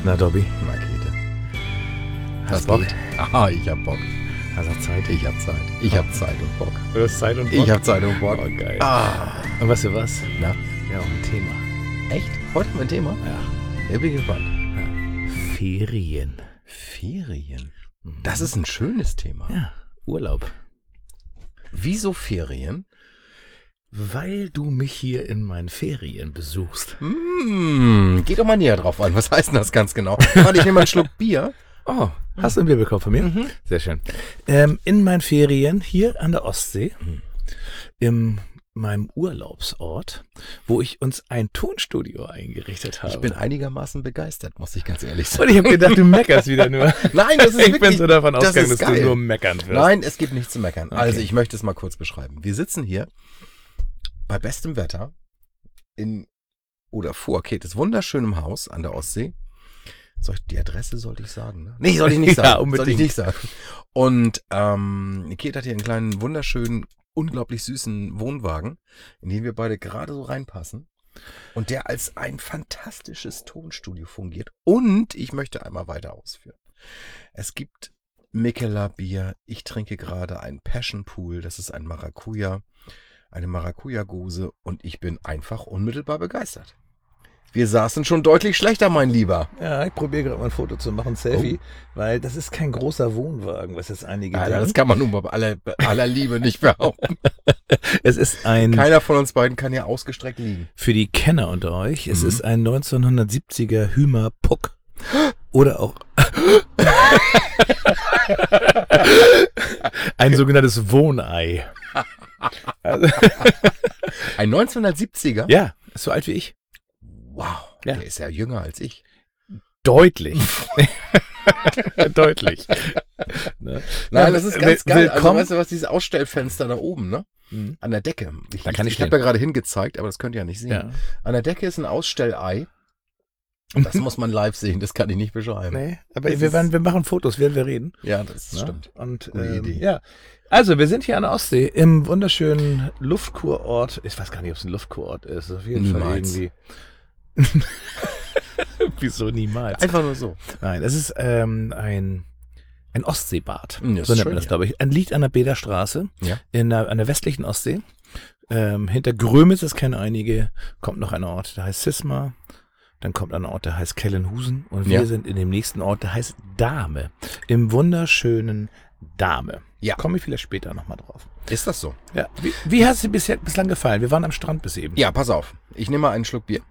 Na, Dobby, Rakete. hast Bock? Aha, ich hab Bock. Hast auch Zeit? Ich hab Zeit. Ich hab Zeit und Bock. Du hast Zeit und Bock? Ich hab Zeit und Bock. Oh, geil. Ah. Und weißt du was? Na? Ja, auch ein Thema. Echt? Heute mein Thema? Ja. Ich bin gespannt. Ferien. Ferien. Das ist ein schönes Thema. Ja, Urlaub. Wieso Ferien? Weil du mich hier in meinen Ferien besuchst. Geh doch mal näher drauf ein. Was heißt denn das ganz genau? Warte, ich nehme mal einen Schluck Bier. Oh, hast du ein Bier bekommen von mir? Mhm. Sehr schön. In meinen Ferien hier an der Ostsee, in meinem Urlaubsort, wo ich uns ein Tonstudio eingerichtet habe. Ich bin einigermaßen begeistert, muss ich ganz ehrlich Und sagen. ich habe gedacht, du meckerst wieder nur. Nein, das ist Ich wirklich, bin so davon das ausgegangen, ist dass du geil. nur meckern wirst. Nein, es gibt nichts zu meckern. Okay. Also ich möchte es mal kurz beschreiben. Wir sitzen hier bei bestem Wetter vor Ketes wunderschönem Haus an der Ostsee. Die Adresse sollte ich sagen, ne? Nee, soll ich nicht sagen. Ja, unbedingt. Soll ich nicht sagen. Und Ket hat hier einen kleinen, wunderschönen, unglaublich süßen Wohnwagen, in den wir beide gerade so reinpassen. Und der als ein fantastisches Tonstudio fungiert. Und ich möchte einmal weiter ausführen. Es gibt Mikkeler Bier. Ich trinke gerade ein Passion Pool. Das ist ein Maracuja, eine Maracuja-Gose. Und ich bin einfach unmittelbar begeistert. Wir saßen schon deutlich schlechter, mein Lieber. Ja, ich probiere gerade mal ein Foto zu machen, Selfie, weil das ist kein großer Wohnwagen, was jetzt einige Ja, denken. das kann man nun bei aller Liebe nicht behaupten. Es ist ein, Keiner von uns beiden kann ja ausgestreckt liegen. für die Kenner unter euch, es ist ein 1970er Hümer Puck. Oder auch ein sogenanntes Wohnei. Also, Ein 1970er? ja, ist so alt wie ich. Wow, Ja. der ist ja jünger als ich. Deutlich. Deutlich. Ne? Nein, das ist ganz geil. Also Willkommen. weißt du was, dieses Ausstellfenster da oben, ne? Mhm. An der Decke. Da kann ich ich habe stehen. ja gerade hingezeigt, aber das könnt ihr ja nicht sehen. Ja. An der Decke ist ein Ausstellei. Das muss man live sehen, das kann ich nicht beschreiben. Nee, aber Das wir machen Fotos, während wir reden. Ja, das Ne? stimmt. Und Gute Idee. ja, also wir sind hier an der Ostsee im wunderschönen Luftkurort. Ich weiß gar nicht, ob es ein Luftkurort ist. Auf jeden Fall Niemals. irgendwie. Wieso niemals? Einfach nur so. Nein, es ist ein Ostseebad. Ja, ist So nennt schön, man das, ja. glaube ich. Liegt an der Bäderstraße Ja. an der westlichen Ostsee. Hinter Grömitz, das kennen einige, kommt noch ein Ort, der heißt Sisma. Dann kommt ein Ort, der heißt Kellenhusen. Und wir Ja. sind in dem nächsten Ort, der heißt Dahme. Im wunderschönen Dahme. Ja. Komme ich vielleicht später nochmal drauf. Ist das so? Ja. Wie hat es dir bislang gefallen? Wir waren am Strand bis eben. Ja, pass auf. Ich nehme mal einen Schluck Bier.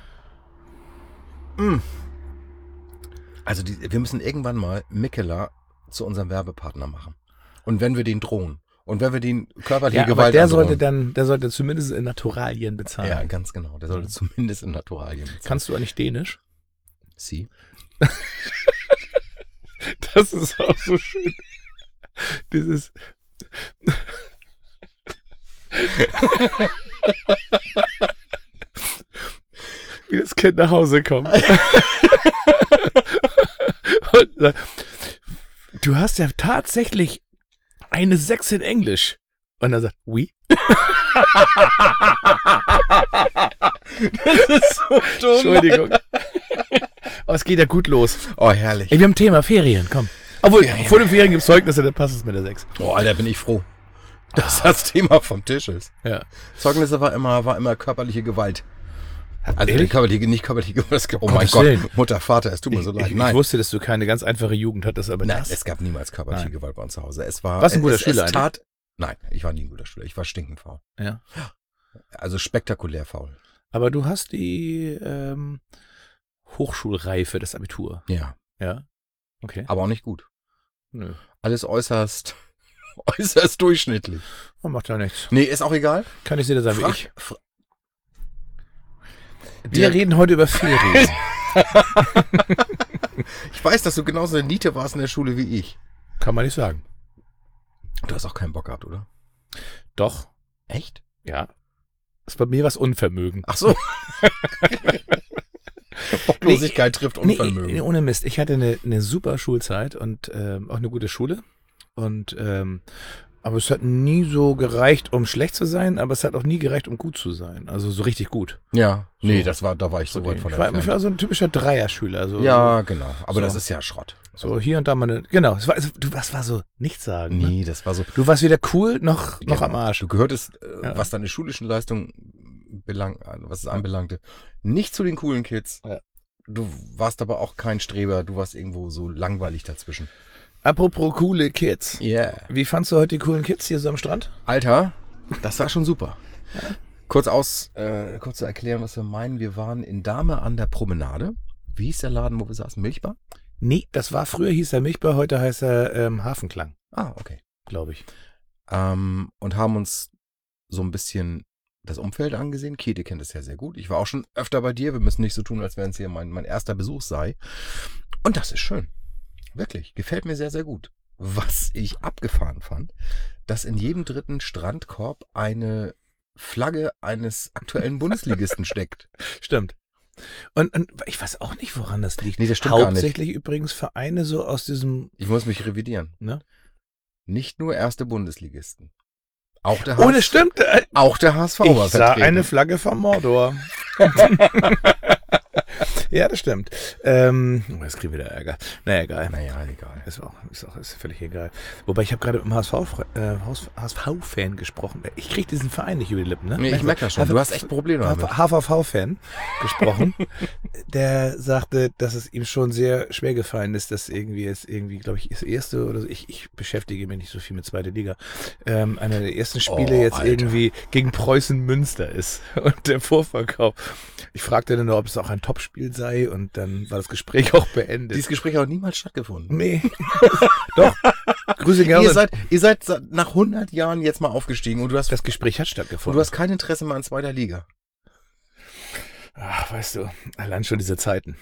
Also wir müssen irgendwann mal Mikkeler zu unserem Werbepartner machen. Und wenn wir den drohen. Und wenn wir den körperliche Ja, aber Gewalt der androhen. sollte zumindest in Naturalien bezahlen. Ja, ganz genau. Der sollte zumindest in Naturalien bezahlen. Kannst du eigentlich Dänisch? Sie? Das ist auch so schön. Dieses. Wie das Kind nach Hause kommt. Und sagt, du hast ja tatsächlich eine 6 in Englisch. Und er sagt, oui. Das ist so dumm. Entschuldigung. Aber es geht ja gut los. Oh, herrlich. Ey, wir haben ein Thema, Ferien, komm. Obwohl, Ferien. vor den Ferien gibt es Zeugnisse, dann passt es mit der 6. Oh, Alter, bin ich froh, dass das Thema vom Tisch ist. Ja. Zeugnisse war immer körperliche Gewalt. Also Ehrlich? nicht körperliche Gewalt. Oh mein Gottes Gott, Willen. Mutter, Vater, es tut mir so leid. Ich Nein, wusste, dass du keine ganz einfache Jugend hattest, aber nein, das. es gab niemals körperliche Nein. Gewalt bei uns zu Hause. Es war, Warst du ein guter es Schüler tat, nein, ich war nie ein guter Schüler. Ich war stinkend faul. Ja. Also spektakulär faul. Aber du hast die Hochschulreife, das Abitur. Ja, Ja. Okay. aber auch nicht gut. Nö. Alles äußerst durchschnittlich. Man macht ja nichts. Nee, ist auch egal. Kann ich dir sagen wie ich. Wir Wir reden heute über Ferien. Ich weiß, dass du genauso eine Niete warst in der Schule wie ich. Kann man nicht sagen. Du hast auch keinen Bock gehabt, oder? Doch. Echt? Ja. Ist bei mir was Unvermögen. Ach so. Bocklosigkeit trifft Unvermögen. Nee, ohne Mist. Ich hatte eine super Schulzeit und auch eine gute Schule. Und Aber es hat nie so gereicht, um schlecht zu sein, aber es hat auch nie gereicht, um gut zu sein. Also so richtig gut. Ja, nee, So. da war ich so weit von Ich war entfernt. so ein typischer Dreierschüler. So, Ja, genau. Aber so. das ist ja Schrott. So hier und da mal eine. Genau, das war so nichts sagen. Ne? Nee, das war so. Du warst weder cool noch am Arsch. Du gehörtest, Ja. was deine schulischen Leistungen was es anbelangte, nicht zu den coolen Kids. Ja. Du warst aber auch kein Streber. Du warst irgendwo so langweilig dazwischen. Apropos coole Kids. Yeah. Wie fandst du heute die coolen Kids hier so am Strand? Alter, das war schon super. Kurz zu erklären, was wir meinen. Wir waren in Dahme an der Promenade. Wie hieß der Laden, wo wir saßen? Milchbar? Nee, das war früher hieß er Milchbar, heute heißt er Hafenklang, Ah, okay. glaube ich. Und haben uns so ein bisschen das Umfeld angesehen. Käthe kennt es ja sehr gut. Ich war auch schon öfter bei dir. Wir müssen nicht so tun, als wenn es hier mein erster Besuch sei. Und das ist schön. Wirklich. Gefällt mir sehr, sehr gut. Was ich abgefahren fand, dass in jedem dritten Strandkorb eine Flagge eines aktuellen Bundesligisten steckt. Stimmt. Und ich weiß auch nicht, woran das liegt. Nee, das stimmt gar nicht. Hauptsächlich übrigens Vereine so aus diesem, Ich muss mich revidieren. ne? Nicht nur erste Bundesligisten. Auch der Oh, das stimmt. Auch der HSV war Ich sah vertreten. eine Flagge vom Mordor. Ja, das stimmt. Jetzt kriegen wir wieder Ärger. Naja, egal. Naja, egal. Ist völlig egal. Wobei, ich habe gerade mit einem HSV-Fan gesprochen. Ich kriege diesen Verein nicht über die Lippen, ne? Nee, ich merke das schon. Du hast echt Probleme damit. HVV-Fan gesprochen. Der sagte, dass es ihm schon sehr schwer gefallen ist, dass irgendwie, glaube ich, das erste oder so, ich beschäftige mich nicht so viel mit zweiter Liga, einer der ersten Spiele jetzt Alter. irgendwie gegen Preußen Münster ist. Und der Vorverkauf. Ich fragte dann nur, ob es auch ein Topspiel sei, und dann war das Gespräch auch beendet. Dieses Gespräch hat auch niemals stattgefunden. Nee. Doch. Grüße gerne. Ihr seid nach 100 Jahren jetzt mal aufgestiegen und du hast Das Gespräch hat und stattgefunden. du hast kein Interesse mehr an zweiter Liga. Ach, weißt du, allein schon diese Zeiten.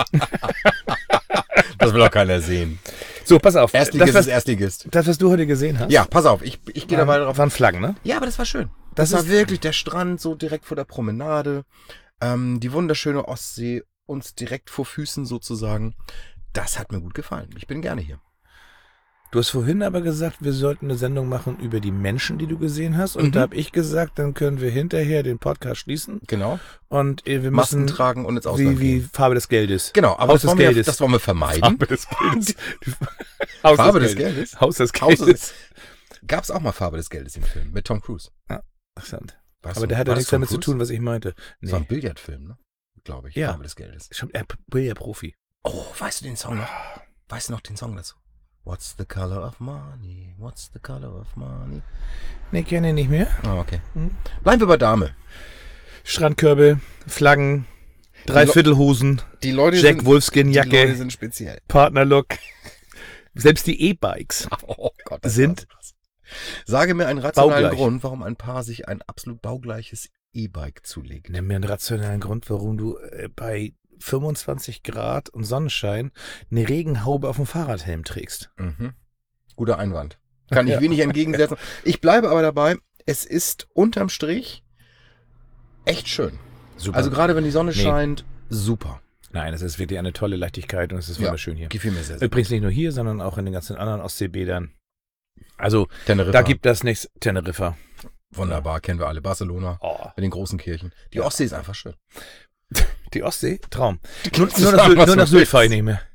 Das will auch keiner sehen. So, pass auf. Erstligist ist Erstligist. Das, was du heute gesehen hast. Ja, pass auf, ich gehe da weiter drauf. Waren Flaggen, ne? Ja, aber das war schön. Das Das war ist- wirklich der Strand, so direkt vor der Promenade. Die wunderschöne Ostsee, uns direkt vor Füßen sozusagen. Das hat mir gut gefallen. Ich bin gerne hier. Du hast vorhin aber gesagt, wir sollten eine Sendung machen über die Menschen, die du gesehen hast. Und Mhm. da habe ich gesagt, dann können wir hinterher den Podcast schließen. Genau. Und wir Masken müssen, tragen und ins Ausland wie gehen. Farbe des Geldes. Genau, aber Haus des Geldes. das wollen wir vermeiden. Farbe des Geldes. Haus Farbe des Geldes? Haus des Haus Geldes. des- Gab es auch mal Farbe des Geldes im Film mit Tom Cruise. Interessant. Weißt Aber du, der hat war ja das nichts Tom damit zu Cruise? tun, was ich meinte. Das war Nee. ein Billardfilm, ne? Glaube ich. Ja. Farbe des Geldes. Schon, er will ja Profi. Oh, weißt du den Song noch? Weißt du noch den Song dazu? What's the color of money? What's the color of money? Nee, kenne ich nicht mehr. Ah, okay. Hm. Bleiben wir bei Dame. Strandkörbe, Flaggen, Dreiviertelhosen, Die Leute Jack die Leute Wolfskin-Jacke, sind speziell. Partnerlook. Selbst die E-Bikes Oh Gott, sind war so krass. Sage mir einen rationalen baugleich. Grund, warum ein Paar sich ein absolut baugleiches E-Bike zulegt. Nenn mir einen rationalen Grund, warum du bei 25 Grad und Sonnenschein eine Regenhaube auf dem Fahrradhelm trägst. Mhm. Guter Einwand. Kann ich Ja. wenig entgegensetzen. Ich bleibe aber dabei, es ist unterm Strich echt schön. Super. Also gerade wenn die Sonne Nee. scheint, super. Nein, es ist wirklich eine tolle Leichtigkeit und es ist Ja. wunderschön hier. Gefiel mir sehr, sehr. Übrigens nicht nur hier, sondern auch in den ganzen anderen Ostseebädern. Also, Teneriffa. da gibt das nichts. Teneriffa. Wunderbar, kennen wir alle. Barcelona Oh, mit den großen Kirchen. Die Ja. Ostsee ist einfach schön. die Ostsee, Traum. kannst Nur sagen, was nach du Sylt willst. fahre ich nicht mehr.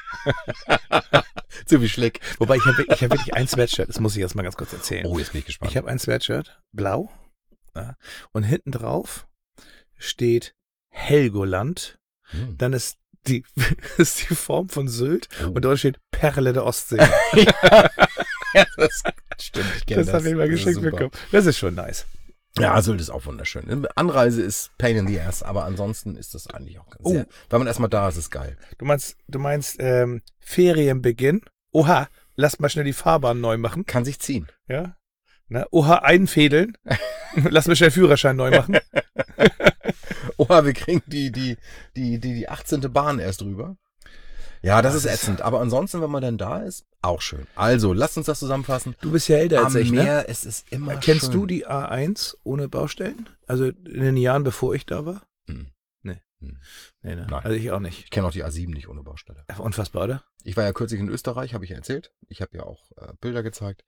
So wie Schleck. Wobei, ich hab wirklich ein Sweatshirt, das muss ich jetzt mal ganz kurz erzählen. Oh, jetzt bin ich gespannt. Ich habe ein Sweatshirt, blau, ja, und hinten drauf steht Helgoland. Hm. Dann ist die, ist die Form von Sylt Oh. und dort steht Perle der Ostsee. Ja, das stimmt. Ich kenn Das habe ich mal Das ist geschenkt super. bekommen. Das ist schon nice. Ja, Sylt ist auch wunderschön. Anreise ist pain in the ass, aber ansonsten ist das eigentlich auch ganz Oh. sehr. Wenn man erstmal da ist, ist geil. Du meinst Ferienbeginn. Oha, lass mal schnell die Fahrbahn neu machen. Kann sich ziehen. Ja. Na, oha, einfädeln. Lass mal schnell Führerschein neu machen. Oha, wir kriegen die 18. Bahn erst rüber. Ja, das ist ätzend. Aber ansonsten, wenn man dann da ist, auch schön. Also, lasst uns das zusammenfassen. Du bist ja älter als Am ich, ne? Meer, es ist immer Kennst schön. du die A1 ohne Baustellen? Also in den Jahren, bevor ich da war? Hm. Nee. Hm. Nee, ne? Nein. Also ich auch nicht. Ich kenne auch die A7 nicht ohne Baustelle. Unfassbar, oder? Ich war ja kürzlich in Österreich, habe ich ja erzählt. Ich habe ja auch Bilder gezeigt.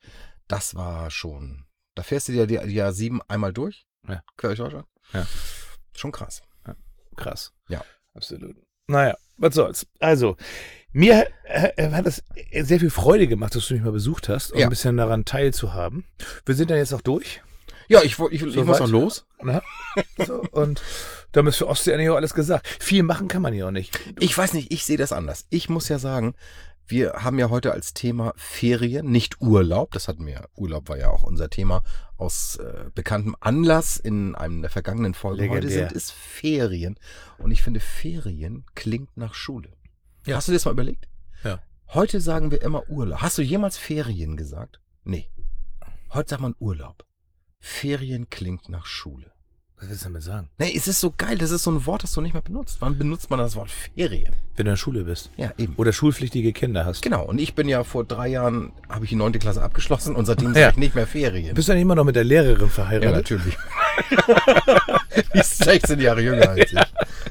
das war schon, da fährst du dir die Jahr 7 einmal durch, quer durch Deutschland. Ja. Schon krass. Ja, krass. Ja. Absolut. Naja, was soll's. Also, mir hat es sehr viel Freude gemacht, dass du mich mal besucht hast, um ein bisschen daran teilzuhaben. Wir sind dann jetzt auch durch. Ja, ich muss noch los. Na? So, und damit ist für Ostsee eigentlich auch alles gesagt. Viel machen kann man hier auch nicht. Ich weiß nicht, ich sehe das anders. Ich muss ja sagen, wir haben ja heute als Thema Ferien, nicht Urlaub. Das hatten wir. Urlaub war ja auch unser Thema aus bekanntem Anlass in einem der vergangenen Folgen. Legendär. Heute sind es Ferien. Und ich finde, Ferien klingt nach Schule. Ja. Hast du dir das mal überlegt? Ja. Heute sagen wir immer Urlaub. Hast du jemals Ferien gesagt? Nee. Heute sagt man Urlaub. Ferien klingt nach Schule. Was willst du damit sagen? Nee, es ist so geil. Das ist so ein Wort, das du nicht mehr benutzt. Wann benutzt man das Wort Ferien? Wenn du in der Schule bist. Ja, eben. Oder schulpflichtige Kinder hast. Genau. Und ich bin ja vor 3 Jahren, habe ich die 9. Klasse abgeschlossen und seitdem sage ich nicht mehr Ferien. Bist du dann immer noch mit der Lehrerin Ja, verheiratet? natürlich. Die ist 16 Jahre jünger als ich.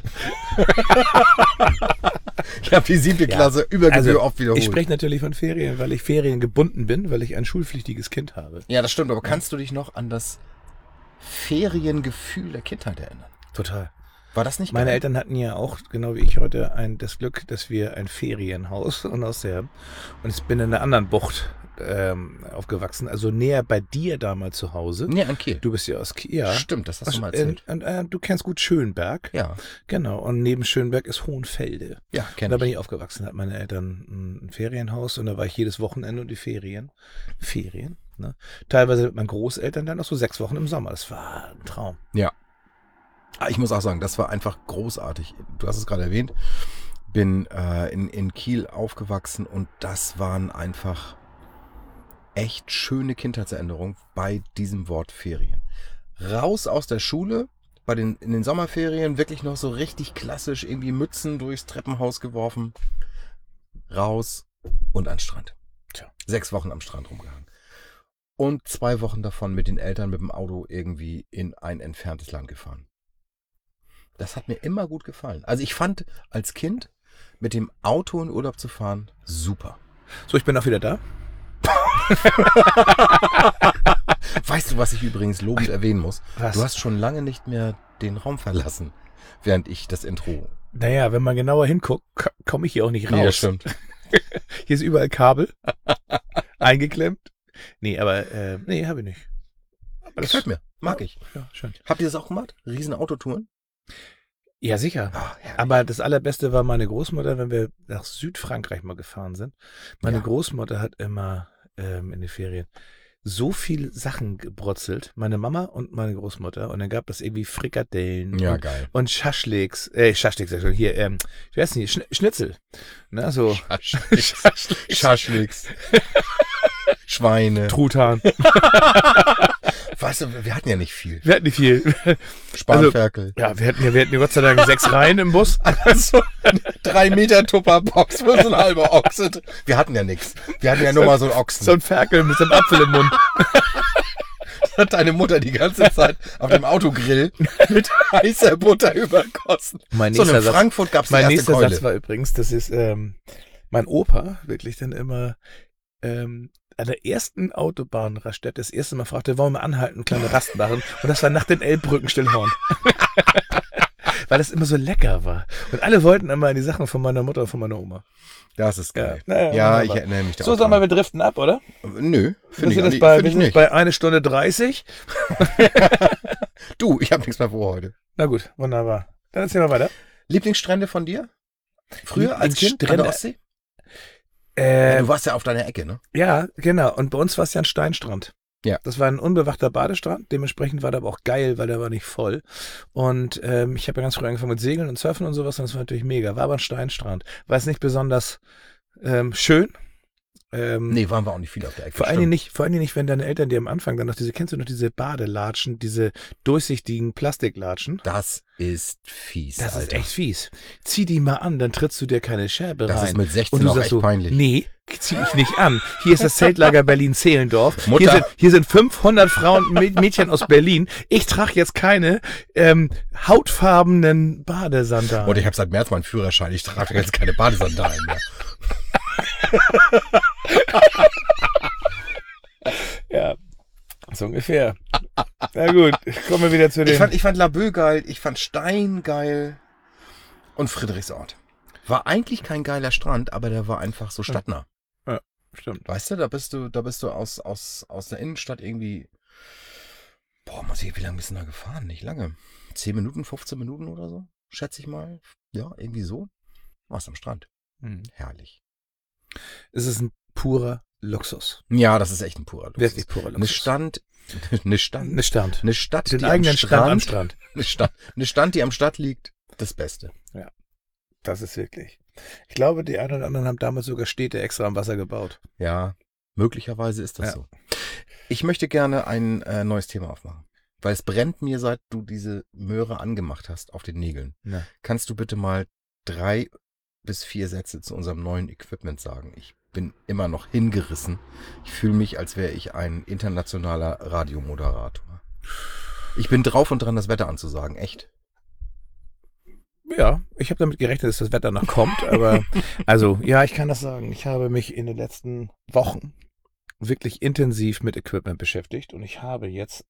Ich habe die 7. Klasse über Gebühr oft wiederholt. Ich spreche natürlich von Ferien, weil ich feriengebunden bin, weil ich ein schulpflichtiges Kind habe. Ja, das stimmt. Aber kannst du dich noch an das Feriengefühl der Kindheit erinnern? Total. War das nicht Meine geil? Eltern hatten ja auch, genau wie ich heute, das Glück, dass wir ein Ferienhaus und haben. Und ich bin in einer anderen Bucht aufgewachsen, also näher bei dir damals zu Hause. Nee, an Kiel. Du bist ja aus Kiel. Ja. Stimmt, das hast du mal erzählt. Und du kennst gut Schönberg. Ja. Genau, und neben Schönberg ist Hohenfelde. Ja, Und kenn da bin ich. ich aufgewachsen, hatten meine Eltern ein Ferienhaus und da war ich jedes Wochenende und die Ferien, ne? Teilweise mit meinen Großeltern dann auch so 6 Wochen im Sommer. Das war ein Traum. Ja. Ich muss auch sagen, das war einfach großartig. Du hast es gerade erwähnt. Bin in Kiel aufgewachsen und das waren einfach echt schöne Kindheitserinnerungen bei diesem Wort Ferien. Raus aus der Schule, in den Sommerferien wirklich noch so richtig klassisch irgendwie Mützen durchs Treppenhaus geworfen, raus und an den Strand. Tja. 6 Wochen am Strand rumgehangen. Und 2 Wochen davon mit den Eltern mit dem Auto irgendwie in ein entferntes Land gefahren. Das hat mir immer gut gefallen. Also ich fand als Kind mit dem Auto in Urlaub zu fahren super. So, ich bin auch wieder da. Weißt du, was ich übrigens lobend erwähnen muss? Was? Du hast schon lange nicht mehr den Raum verlassen, während ich das Intro... Naja, wenn man genauer hinguckt, komme ich hier auch nicht raus. Nee, das stimmt. Hier ist überall Kabel eingeklemmt. Nee, aber nee, habe ich nicht. Aber das Gefällt mir. Mag ich. Ja, schön. Habt ihr das auch gemacht? Riesen Autotouren? Ja, sicher. Ah, herrlich. Aber das Allerbeste war meine Großmutter, wenn wir nach Südfrankreich mal gefahren sind. Meine Ja. Großmutter hat immer in den Ferien so viel Sachen gebrotzelt. Meine Mama und meine Großmutter. Und dann gab es irgendwie Frikadellen Ja, geil. und Schaschliks, sag ich schon, hier, wie heißt denn die? Schnitzel. Na, so. Schaschliks. Schweine. Truthahn. Weißt du, wir hatten ja nicht viel. Wir hatten nicht viel. Spanferkel. Ja, wir hatten Gott sei Dank 6 Reihen im Bus. Also 3 Meter Tupperbox für so ein halber Ochse. Wir hatten ja nichts. Wir hatten ja nur mal so einen Ochsen. So ein Ferkel mit so einem Apfel im Mund. Hat deine Mutter die ganze Zeit auf dem Autogrill mit heißer Butter übergossen. Mein So, nächster in Satz, Frankfurt gab es die mein erste nächster Keule. Satz war übrigens, das ist mein Opa wirklich dann immer an der ersten Autobahnraststätte das erste Mal fragte, wollen wir mal anhalten, eine kleine Rast machen? Und das war nach den Elbbrücken Stillhorn. Weil das immer so lecker war. Und alle wollten immer die Sachen von meiner Mutter und von meiner Oma. Das ist geil. naja, Ja, ich wunderbar. erinnere mich da So, auch sagen wir, dran. wir driften ab, oder? Nö, Wir finde ich, sind auch jetzt nicht. bei, Find wir ich sind nicht. bei 1 Stunde 30. Du, ich habe nichts mehr vor heute. Na gut, wunderbar. Dann erzähl mal weiter. Lieblingsstrände von dir? Früher als Kind an Lieblingsstrände? der Ostsee? Du warst ja auf deiner Ecke, ne? Ja, genau. Und bei uns war es ja ein Steinstrand. Ja. Das war ein unbewachter Badestrand. Dementsprechend war der aber auch geil, weil der war nicht voll. Und ich habe ja ganz früh angefangen mit Segeln und Surfen und sowas. Und das war natürlich mega. War aber ein Steinstrand. War es nicht besonders schön. Nee, waren wir auch nicht viel auf der Ecke. Vor allen Dingen nicht, wenn deine Eltern dir am Anfang dann noch kennst du noch diese Badelatschen, diese durchsichtigen Plastiklatschen? Das ist fies, Das Alter. ist echt fies. Zieh die mal an, dann trittst du dir keine Scherbe rein. Das ist mit 16 und du auch sagst echt so, peinlich. nee, zieh ich nicht an. Hier ist das Zeltlager Berlin-Zehlendorf. Mutter. Hier sind 500 Frauen und Mädchen aus Berlin. Ich trage jetzt keine hautfarbenen Badesandalen. Und ich habe seit März meinen Führerschein. Ich trage jetzt keine Badesandalen mehr. ungefähr. Na gut, kommen wir wieder zu den... Ich fand Laboe geil, ich fand Stein geil und Friedrichsort. War eigentlich kein geiler Strand, aber der war einfach so stadtnah. Ja, stimmt. Weißt du, da bist du aus der Innenstadt irgendwie, wie lange bist du da gefahren? Nicht lange. 10 Minuten, 15 Minuten oder so, schätze ich mal. Ja, irgendwie so. Warst am Strand. Herrlich. Es ist ein purer Luxus. Ja, das ist echt ein purer Luxus. Wirklich purer Luxus. Eine Stadt, Den die eigenen am Strand am Strand. Eine Stadt, die am Stadt liegt, das Beste. Ja, das ist wirklich. Ich glaube, die einen oder anderen haben damals sogar Städte extra am Wasser gebaut. Ja, möglicherweise ist das so. Ich möchte gerne ein neues Thema aufmachen, weil es brennt mir, seit du diese Möhre angemacht hast, auf den Nägeln. Ja. Kannst du bitte mal 3 bis 4 Sätze zu unserem neuen Equipment sagen? Ich bin immer noch hingerissen. Ich fühle mich, als wäre ich ein internationaler Radiomoderator. Ich bin drauf und dran, das Wetter anzusagen, echt. Ja, ich habe damit gerechnet, dass das Wetter noch kommt, aber also, ja, ich kann das sagen. Ich habe mich in den letzten Wochen wirklich intensiv mit Equipment beschäftigt und ich habe jetzt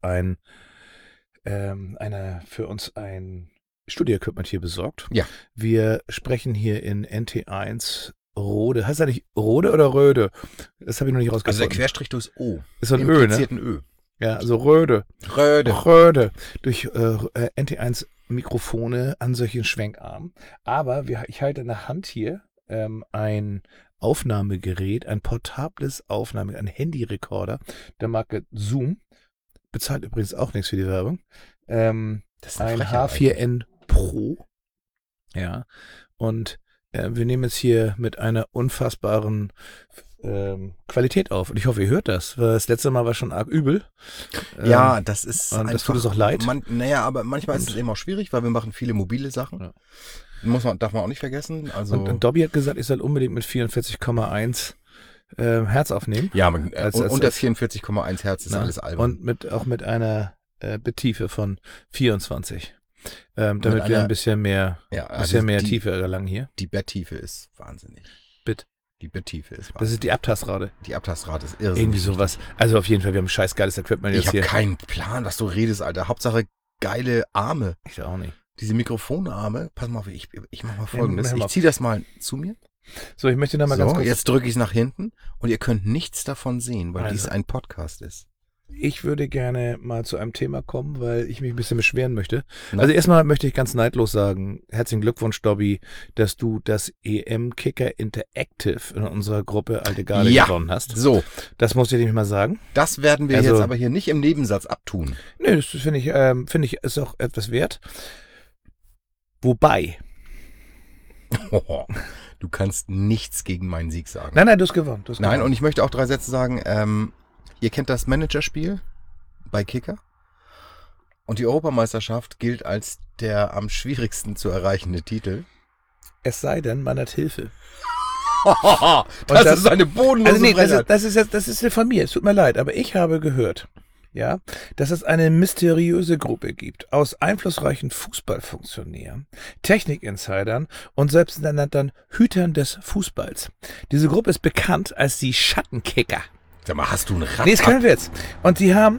für uns ein Studio-Equipment hier besorgt. Ja. Wir sprechen hier in NT1 Rode. Heißt das nicht Rode oder Röde? Das habe ich noch nicht rausgefunden. Also der Querstrich durchs O. Ist so ein Ö, ne? Ö. Ja, also Röde. Röde. Durch NT1 Mikrofone an solchen Schwenkarmen. Aber ich halte in der Hand hier ein Aufnahmegerät, ein portables ein Handyrekorder der Marke Zoom. Bezahlt übrigens auch nichts für die Werbung. Das ist ein Frechheit, H4n Pro. Ja. Und wir nehmen jetzt hier mit einer unfassbaren Qualität auf. Und ich hoffe, ihr hört das. Weil das letzte Mal war schon arg übel. Ja, das ist und das tut uns auch leid. Aber manchmal ist es eben auch schwierig, weil wir machen viele mobile Sachen. Ja. Darf man auch nicht vergessen. Also und Dobby hat gesagt, ich soll unbedingt mit 44,1 Hertz aufnehmen. Ja, unter 44,1 Hertz ist alles albern. Und auch mit einer Bittiefe von 24. Damit wir ein bisschen mehr, Tiefe erlangen hier. Die Betttiefe ist wahnsinnig. Die Betttiefe ist wahnsinnig. Das ist die Abtastrate. Die Abtastrate ist irrsinnig. Irgendwie sowas. Also auf jeden Fall, wir haben scheiß geiles Equipment jetzt hier. Ich habe keinen Plan, was du redest, Alter. Hauptsache geile Arme. Ich auch nicht. Diese Mikrofonarme. Pass mal auf, ich mach mal Folgendes. Ich ziehe das mal zu mir. So, ich möchte da mal ganz kurz... Jetzt drücke ich es nach hinten und ihr könnt nichts davon sehen, weil dies ein Podcast ist. Ich würde gerne mal zu einem Thema kommen, weil ich mich ein bisschen beschweren möchte. Also erstmal möchte ich ganz neidlos sagen, herzlichen Glückwunsch, Dobby, dass du das EM-Kicker Interactive in unserer Gruppe Alte Garde gewonnen hast. So. Das muss ich nämlich mal sagen. Das werden wir jetzt aber hier nicht im Nebensatz abtun. Nö, das finde ich, ist auch etwas wert. Wobei... Du kannst nichts gegen meinen Sieg sagen. Nein, du hast gewonnen. Nein, und ich möchte auch 3 Sätze sagen. Ihr kennt das Managerspiel bei Kicker. Und die Europameisterschaft gilt als der am schwierigsten zu erreichende Titel. Es sei denn, man hat Hilfe. das ist eine bodenlose Frechheit. Das ist von mir. Es tut mir leid, aber ich habe gehört, dass es eine mysteriöse Gruppe gibt aus einflussreichen Fußballfunktionären, Technikinsidern und selbsternannten Hütern des Fußballs. Diese Gruppe ist bekannt als die Schattenkicker. Sag mal, hast du einen Rad? Nee, das können wir jetzt. Und die haben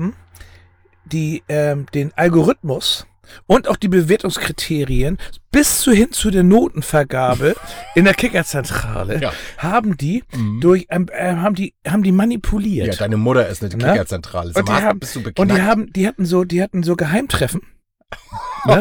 den Algorithmus und auch die Bewertungskriterien bis hin zu der Notenvergabe in der Kickerzentrale haben die manipuliert. Ja, deine Mutter ist eine Kickerzentrale. Bist du beknackt? Und die hatten so Geheimtreffen ne?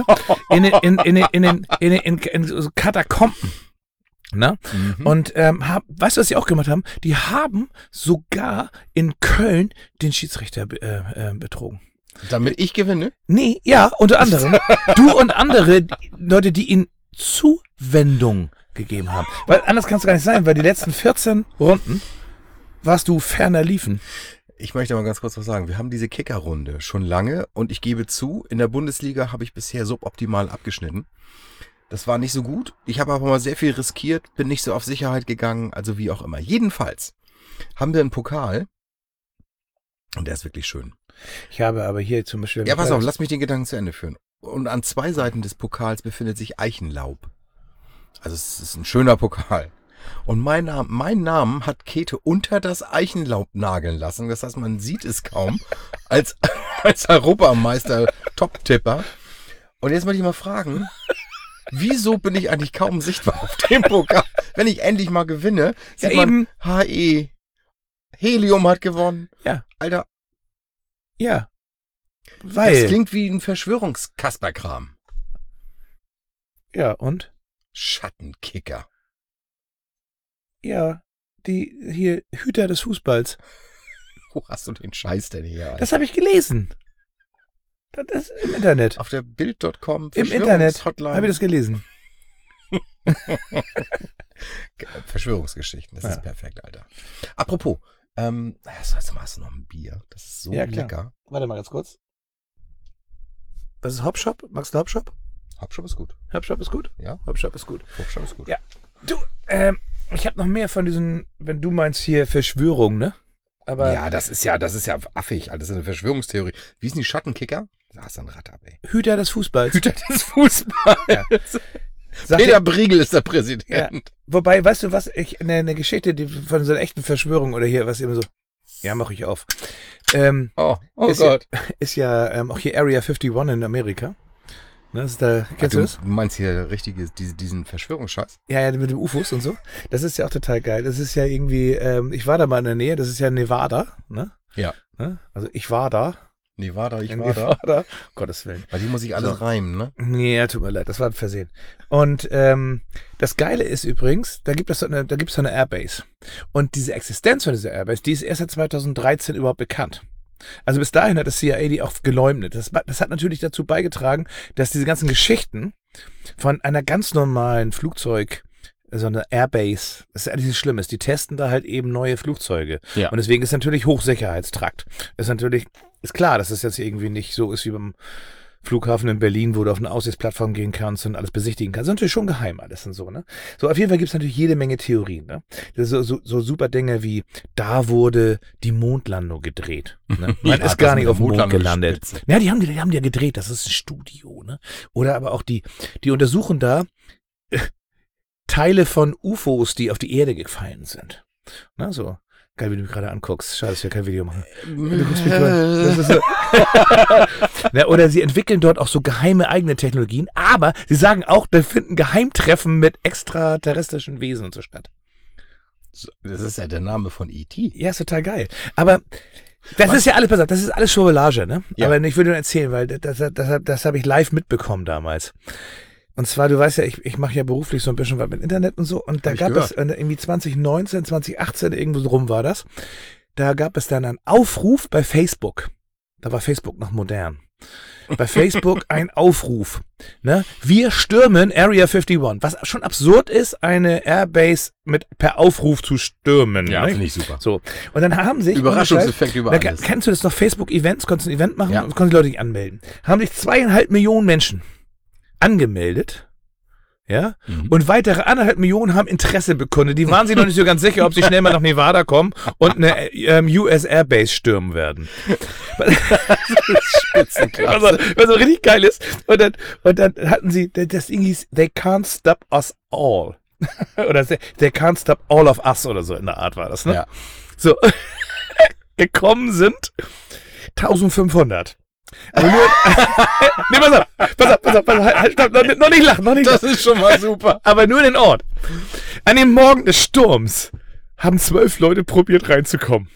in so Katakomben. Ne? Und weißt du, was sie auch gemacht haben? Die haben sogar in Köln den Schiedsrichter betrogen. Damit ich gewinne? Nee, ja, unter anderem. Du und andere Leute, die ihnen Zuwendung gegeben haben. Weil anders kann es gar nicht sein, weil die letzten 14 Runden warst du ferner liefen. Ich möchte mal ganz kurz was sagen. Wir haben diese Kickerrunde schon lange und ich gebe zu, in der Bundesliga habe ich bisher suboptimal abgeschnitten. Das war nicht so gut. Ich habe aber mal sehr viel riskiert, bin nicht so auf Sicherheit gegangen, also wie auch immer. Jedenfalls haben wir einen Pokal und der ist wirklich schön. Ich habe aber hier zum Beispiel... Ja, pass auf, lass mich den Gedanken zu Ende führen. Und an 2 Seiten des Pokals befindet sich Eichenlaub. Also es ist ein schöner Pokal. Und mein Namen hat Käthe unter das Eichenlaub nageln lassen. Das heißt, man sieht es kaum als Europameister Top-Tipper. Und jetzt möchte ich mal fragen, wieso bin ich eigentlich kaum sichtbar auf dem Pokal? Wenn ich endlich mal gewinne, sieht man HE. Helium hat gewonnen. Ja. Alter. Ja. Weil. Das klingt wie ein Verschwörungskasperkram. Ja, und? Schattenkicker. Ja, die hier Hüter des Fußballs. Wo hast du den Scheiß denn hier? Alter? Das habe ich gelesen. Das ist im Internet. Auf der Bild.com Im Internet habe ich das gelesen. Verschwörungsgeschichten, das ist perfekt, Alter. Apropos, hast du noch ein Bier? Das ist so lecker. Warte mal ganz kurz. Was ist Hopshop? Magst du Hopshop? Hopshop ist gut. Hopshop ist gut? Ja. Hopshop ist gut. Hopshop ist gut. Ja. Du, ich habe noch mehr von diesen, wenn du meinst hier Verschwörung, ne? Aber ja, das ist ja affig, Alter. Das ist eine Verschwörungstheorie. Wie ist denn die Schattenkicker? Da ist ein Rad ab, ey. Hüter des Fußballs. Hüter des Fußballs. Ja. Peter Briegel ist der Präsident. Ja. Wobei, weißt du was, eine Geschichte von so einer echten Verschwörung oder hier, was immer so, ja, mach ich auf. Oh ist Gott. Ist ja auch hier Area 51 in Amerika. Ne, das ist da, kennst du das? Du meinst hier diesen Verschwörungsscheiß? Ja, mit den UFOs und so. Das ist ja auch total geil. Das ist ja irgendwie, ich war da mal in der Nähe, das ist ja Nevada, ne? Ja. Ne? Also ich war da. Nevada, Nevada. Gottes Willen. Weil die muss ich alles reimen, ne? Nee, ja, tut mir leid, das war ein Versehen. Und das Geile ist übrigens, da gibt es so eine Airbase. Und diese Existenz von dieser Airbase, die ist erst seit 2013 überhaupt bekannt. Also bis dahin hat das CIA die auch geleugnet. Das hat natürlich dazu beigetragen, dass diese ganzen Geschichten von einer ganz normalen Flugzeug, so eine Airbase, das ist eigentlich nichts Schlimmes. Die testen da halt eben neue Flugzeuge. Ja. Und deswegen ist natürlich Hochsicherheitstrakt. Ist klar, dass es jetzt irgendwie nicht so ist wie beim Flughafen in Berlin, wo du auf eine Aussichtsplattform gehen kannst und alles besichtigen kannst. Das ist natürlich schon geheim alles und so, ne? So, auf jeden Fall gibt es natürlich jede Menge Theorien, ne? So super Dinge wie, da wurde die Mondlandung gedreht. Ne? Man ist gar nicht auf dem Mond gelandet. Ja, die haben ja gedreht, das ist ein Studio, ne? Oder aber auch die untersuchen da Teile von UFOs, die auf die Erde gefallen sind. Na, so. Geil, wie du mich gerade anguckst. Schade, dass wir kein Video machen. Das ist so. Ja, oder sie entwickeln dort auch so geheime eigene Technologien, aber sie sagen auch, da finden Geheimtreffen mit extraterrestrischen Wesen und so statt. Das ist ja der Name von E.T. Ja, ist total geil. Aber das ist ja alles, pass auf, das ist alles Schwurbelage, ne? Ja. Aber ich würde nur erzählen, weil das habe ich live mitbekommen damals. Und zwar, du weißt ja, ich mache ja beruflich so ein bisschen was mit Internet und so. Und da gab es irgendwie 2019, 2018, irgendwo so rum war das. Da gab es dann einen Aufruf bei Facebook. Da war Facebook noch modern. Bei Facebook ein Aufruf. Ne? Wir stürmen Area 51. Was schon absurd ist, eine Airbase per Aufruf zu stürmen. Ja, ne? finde ich super. So. Und dann haben sich... Überraschungseffekt über alles. Kennst du das noch? Facebook-Events? Konntest du ein Event machen? Ja. Und konnten die Leute sich anmelden. Haben sich 2,5 Millionen Menschen angemeldet, ja, und weitere 1,5 Millionen haben Interesse bekundet. Die waren sich noch nicht so ganz sicher, ob sie schnell mal nach Nevada kommen und eine US Airbase stürmen werden. Das ist Spitzenklasse. Was so richtig geil ist. Und dann hatten sie, das Ding hieß, they can't stop us all. Oder they can't stop all of us oder so in der Art war das, ne? Ja. So, gekommen sind 1500. Aber nur, nee, pass auf, halt, stopp, noch nicht lachen, Das ist schon mal super. Aber nur in den Ort. An dem Morgen des Sturms haben 12 Leute probiert reinzukommen.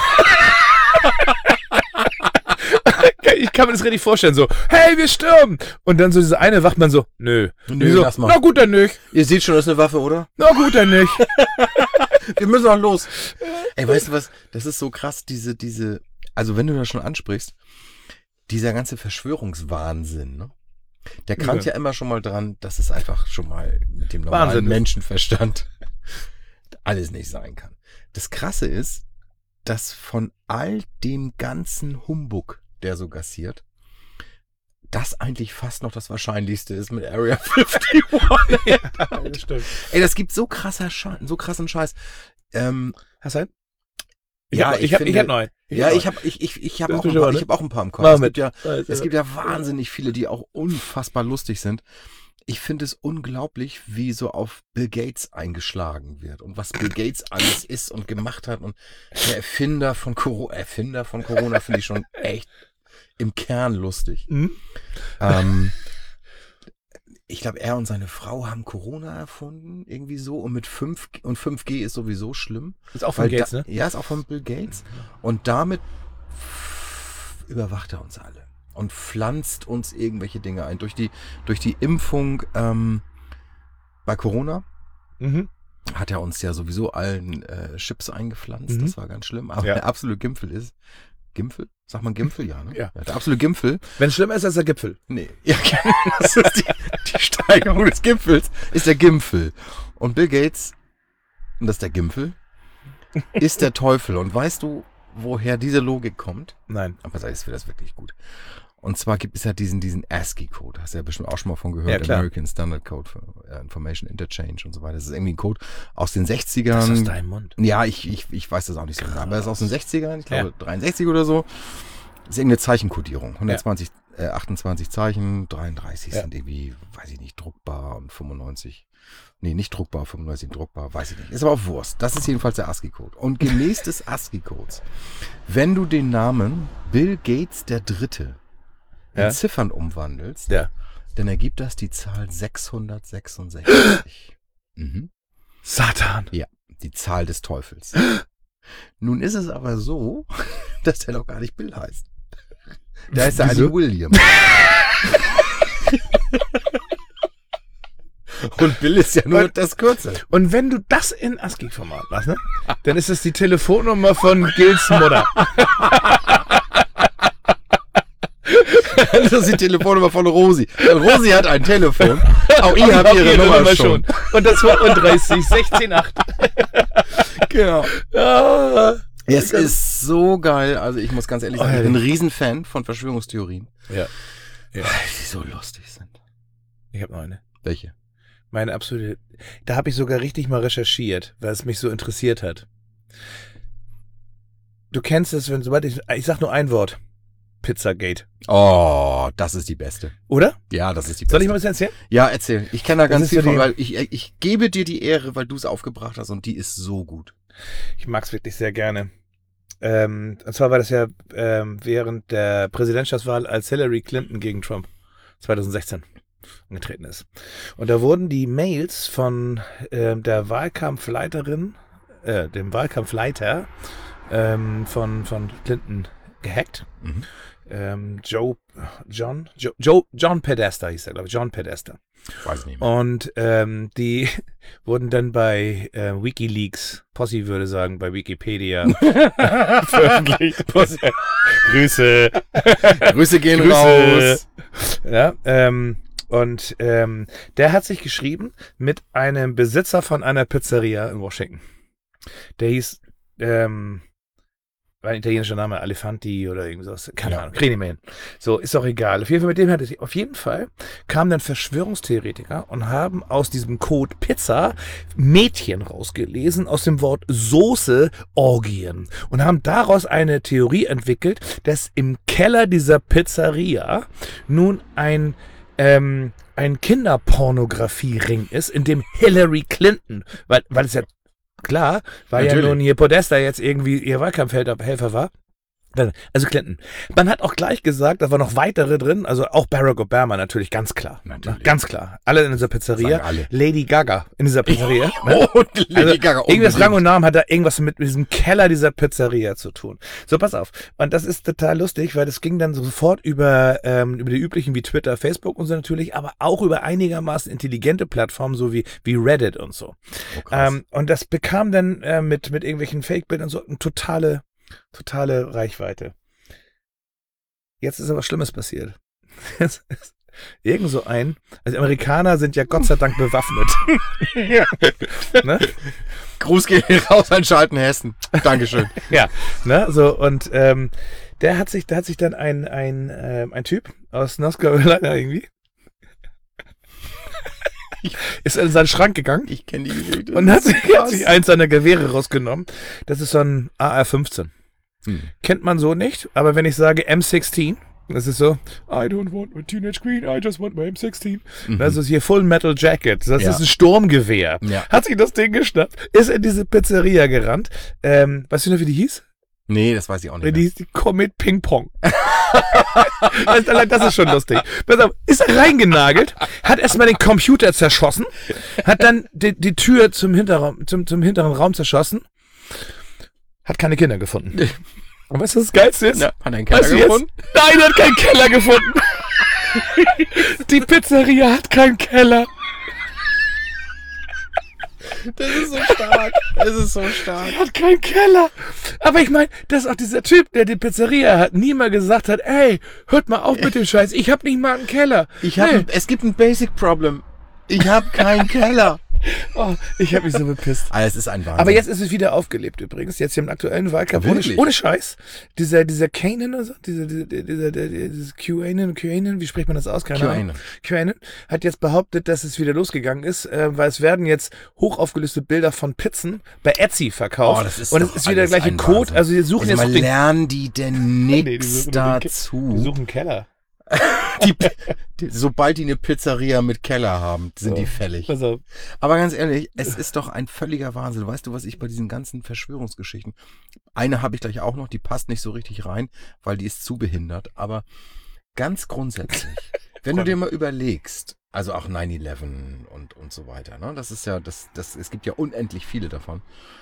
Ich kann mir das richtig vorstellen, so, hey, wir stürmen. Und dann so dieser eine Wachmann so, nö. So, lass mal. Na gut, dann nicht. Ihr seht schon, das ist eine Waffe, oder? Na gut, dann nicht. Wir müssen auch los. Ey, weißt du was? Das ist so krass, also wenn du das schon ansprichst, dieser ganze Verschwörungswahnsinn, ne? Der krankt ja immer schon mal dran, dass es einfach schon mal mit dem normalen Menschenverstand alles nicht sein kann. Das Krasse ist, dass von all dem ganzen Humbug, der so gassiert, das eigentlich fast noch das Wahrscheinlichste ist mit Area 51. Ja, das stimmt. Ey, das gibt so krassen Scheiß. Hast du einen? Ja, ich hab noch einen. Ich habe auch ein paar im Kopf. Es gibt ja wahnsinnig viele, die auch unfassbar lustig sind. Ich finde es unglaublich, wie so auf Bill Gates eingeschlagen wird und was Bill Gates alles ist und gemacht hat. Und der Erfinder von Corona finde ich schon echt im Kern lustig. Ich glaube, er und seine Frau haben Corona erfunden, irgendwie so. Und mit 5G ist sowieso schlimm. Ist auch von Gates, ne? Ja, ist auch von Bill Gates. Und damit überwacht er uns alle und pflanzt uns irgendwelche Dinge ein. Durch die Impfung bei Corona hat er uns ja sowieso allen Chips eingepflanzt. Das war ganz schlimm. Aber der absolute Gimpel ist... Gimpel? Sagt man Gimpel? Ja, ne? Ja. Der absolute Gimpel. Wenn es schlimmer ist als der Gipfel. Nee. Ja, das ist die Steigerung des Gipfels. Ist der Gimpel. Und Bill Gates, und das ist der Gimpel, ist der Teufel. Und weißt du, woher diese Logik kommt? Nein. Aber das wird das wirklich gut. Und zwar gibt es ja diesen ASCII-Code. Hast du ja bestimmt auch schon mal von gehört. Ja, klar. American Standard Code for Information Interchange und so weiter. Das ist irgendwie ein Code aus den 60ern. Das ist aus deinem Mund. Ja, ich weiß das auch nicht so genau. Aber es ist aus den 60ern, ich glaube 63 oder so. Das ist irgendeine Zeichenkodierung. 28 Zeichen, 33 sind irgendwie, weiß ich nicht, druckbar und 95. Nee, nicht druckbar, 35 druckbar, weiß ich nicht. Ist aber auch Wurst. Das ist jedenfalls der ASCII-Code. Und gemäß des ASCII-Codes, wenn du den Namen Bill Gates der Dritte in Ziffern umwandelst, dann ergibt das die Zahl 666. Satan. Ja, die Zahl des Teufels. Nun ist es aber so, dass der doch gar nicht Bill heißt. Da ist er eigentlich William. Und Bill ist ja nur das Kürzel. Und wenn du das in ASCII-Format machst, ne, dann ist es die Telefonnummer von Gils Mutter. Das ist die Telefonnummer von Rosi. Rosi hat ein Telefon. Auch ihr habt ihre Nummer schon. Und das war 30, 168. Genau. Ja. Es ist so geil. Also ich muss ganz ehrlich sagen, ich bin ein Riesenfan von Verschwörungstheorien. Ja. Weil die so lustig sind. Ich habe noch eine. Welche? Meine absolute. Da habe ich sogar richtig mal recherchiert, weil es mich so interessiert hat. Du kennst es, sobald ich sag nur ein Wort. Pizzagate. Oh, das ist die beste. Oder? Ja, das ist die beste. Soll ich mal ein bisschen erzählen? Ja, erzähl. Ich kenne da ganz viel so von, weil ich gebe dir die Ehre, weil du es aufgebracht hast und die ist so gut. Ich mag es wirklich sehr gerne. Und zwar war das ja während der Präsidentschaftswahl, als Hillary Clinton gegen Trump 2016 angetreten ist. Und da wurden die Mails von der Wahlkampfleiterin, dem Wahlkampfleiter von Clinton gehackt. John Podesta hieß er, glaube ich. John Podesta. Weiß ich nicht mehr. Und die wurden dann bei WikiLeaks, Possi würde sagen, bei Wikipedia veröffentlicht. Grüße. Grüße gehen raus. Ja, und der hat sich geschrieben mit einem Besitzer von einer Pizzeria in Washington. Der hieß war ein italienischer Name, Elefanti oder irgendwas, keine Ahnung, kriege ich nicht mehr hin. So, ist doch egal. Auf jeden Fall, mit dem hatte ich, auf jeden Fall kamen dann Verschwörungstheoretiker und haben aus diesem Code Pizza Mädchen rausgelesen, aus dem Wort Soße Orgien und haben daraus eine Theorie entwickelt, dass im Keller dieser Pizzeria nun ein Kinderpornografie-Ring ist, in dem Hillary Clinton, weil es ja klar, weil ja nun hier Podesta jetzt irgendwie ihr Wahlkampfhelfer war. Also Clinton. Man hat auch gleich gesagt, da waren noch weitere drin, also auch Barack Obama natürlich, ganz klar. Natürlich. Ganz klar. Alle in dieser Pizzeria. Alle. Lady Gaga in dieser Pizzeria. Und Lady Gaga. Irgendwas Rang und Namen hat da irgendwas mit diesem Keller dieser Pizzeria zu tun. So, pass auf. Und das ist total lustig, weil das ging dann sofort über die üblichen wie Twitter, Facebook und so natürlich, aber auch über einigermaßen intelligente Plattformen, so wie Reddit und so. Oh, krass. Und das bekam dann mit irgendwelchen Fake-Bildern so eine totale Reichweite. Jetzt ist aber was Schlimmes passiert. Irgend so also die Amerikaner sind ja Gott sei Dank bewaffnet. Ne? Gruß geht raus an Schaltenhessen. Dankeschön. Ja, ne, so, und da hat sich dann ein Typ aus North Carolina irgendwie ist in seinen Schrank gegangen. Ich kenne die Geschichte. Und hat sich eins seiner Gewehre rausgenommen. Das ist so ein AR-15. Kennt man so nicht, aber wenn ich sage M16, Das ist so, I don't want my Teenage Queen, I just want my M16. Das ist hier Full Metal Jacket. Das ist ein Sturmgewehr. Ja. Hat sich das Ding geschnappt, ist in diese Pizzeria gerannt. Weißt du noch, wie die hieß? Nee, das weiß ich auch nicht Die mehr. hieß die Comet Ping Pong. Das ist schon lustig. Pass auf, ist er reingenagelt, hat erstmal den Computer zerschossen, hat dann die Tür zum hinteren Raum zerschossen, hat keine Kinder gefunden. Und weißt du, was das Geilste ist? Ja, hat er einen Keller gefunden? Nein, er hat keinen Keller gefunden. Die Pizzeria hat keinen Keller. Das ist so stark. Das ist so stark. Er hat keinen Keller. Aber ich meine, das ist auch dieser Typ, der die Pizzeria hat, nie mal gesagt hat, ey, hört mal auf mit dem Scheiß, ich hab nicht mal einen Keller. Es gibt ein Basic Problem. Ich habe keinen Keller. Oh, ich habe mich so bepisst. Es ist ein Wahnsinn. Aber jetzt ist es wieder aufgelebt übrigens. Jetzt hier im aktuellen Wahlkampf. Wirklich? Ohne Scheiß. Dieser Kanan oder so, dieses QAnon, wie spricht man das aus? Keine Ahnung. QAnon hat jetzt behauptet, dass es wieder losgegangen ist, weil es werden jetzt hochaufgelöste Bilder von Pizzen bei Etsy verkauft. Oh, das ist und es ist wieder der gleiche Code. Wahnsinn. Also wir suchen jetzt mal noch den... lernen die denn Nee, nichts die dazu. suchen einen Keller. Sobald die eine Pizzeria mit Keller haben, sind die fällig. Also, Aber ganz ehrlich, es ist doch ein völliger Wahnsinn. Weißt du, was ich bei diesen ganzen Verschwörungsgeschichten... Eine habe ich gleich auch noch, die passt nicht so richtig rein, weil die ist zu behindert. Aber ganz grundsätzlich, wenn du dir mal überlegst, also auch 9/11 und so weiter, ne? Das ist ja, es gibt ja unendlich viele davon.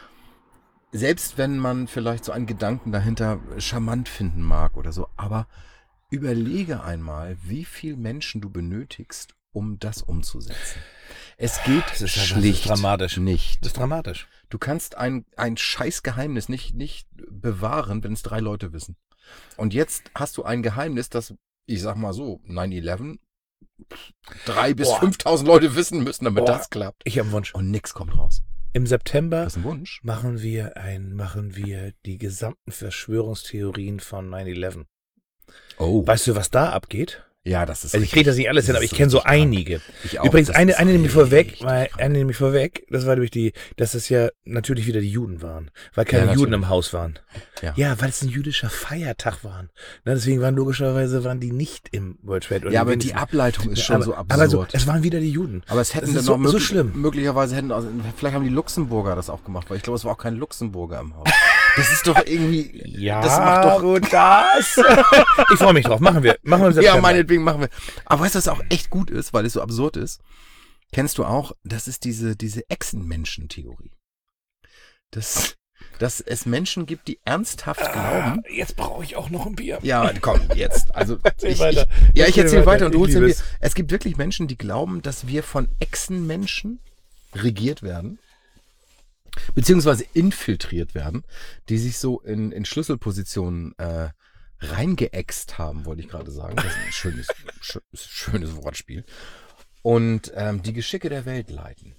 Selbst wenn man vielleicht so einen Gedanken dahinter charmant finden mag oder so, aber überlege einmal, wie viel Menschen du benötigst, um das umzusetzen. Es geht schlicht dramatisch. nicht. Das ist dramatisch. Du kannst ein scheiß Geheimnis nicht bewahren, wenn es 3 Leute wissen. Und jetzt hast du ein Geheimnis, das, ich sag mal so, 9/11, 3.000 bis 5.000 Leute wissen müssen, damit das klappt. Ich habe einen Wunsch. Und nix kommt raus. Im September Das ist ein Wunsch. machen wir die gesamten Verschwörungstheorien von 9/11. Oh. Weißt du, was da abgeht? Ja, das ist Also ich kriege das nicht alles hin, aber ich kenne so einige. Ich auch. Übrigens, Das eine ist nämlich richtig vorweg, das war durch dass es ja natürlich wieder die Juden waren, weil keine Ja, Juden natürlich. im Haus waren. Ja, weil es ein jüdischer Feiertag war. Na, deswegen waren die nicht im World Trade. Oder Ja, aber wenigstens- die Ableitung ist schon so absurd. Aber so, es waren wieder die Juden. Aber es hätten Das dann ist noch so schlimm. möglicherweise vielleicht haben die Luxemburger das auch gemacht, weil ich glaube, es war auch kein Luxemburger im Haus. Das ist doch irgendwie, Ja, das macht doch, gut, das. Ich freue mich drauf. Machen wir im September. ja, meinetwegen machen wir. Aber weißt du, was auch echt gut ist, weil es so absurd ist? Kennst du auch, das ist diese Echsenmenschen-Theorie. Dass es Menschen gibt, die ernsthaft glauben. Jetzt brauche ich auch noch ein Bier. Ja, komm, jetzt. Also Erzähl weiter. ich erzähle weiter und du holst Ich dir ein liebe Bier. Es gibt wirklich Menschen, die glauben, dass wir von Echsenmenschen regiert werden. Beziehungsweise infiltriert werden, die sich so in Schlüsselpositionen reingeäxt haben, wollte ich gerade sagen. Das ist ein schönes Wortspiel. Und die Geschicke der Welt leiten.